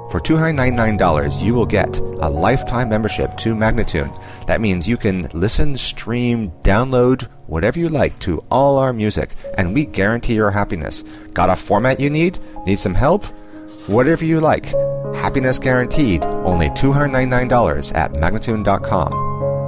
For $299, you will get a lifetime membership to Magnatune. That means you can listen, stream, download, whatever you like to all our music, and we guarantee your happiness. Got a format you need? Need some help? Whatever you like. Happiness guaranteed. Only $299 at Magnatune.com.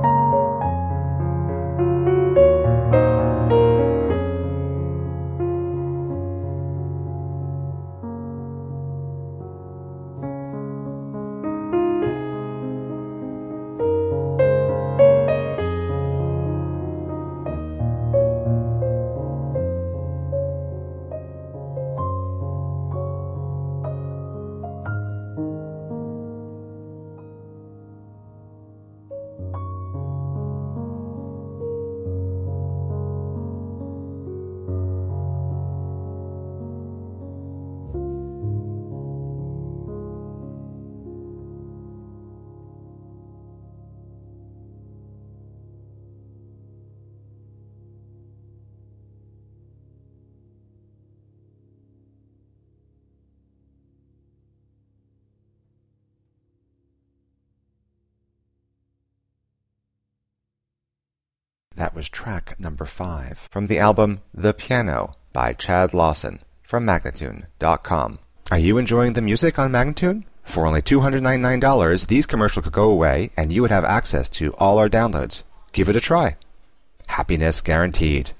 That was track number 5 from the album The Piano by Chad Lawson from Magnatune.com. Are you enjoying the music on Magnatune? For only $299, these commercials could go away and you would have access to all our downloads. Give it a try. Happiness guaranteed.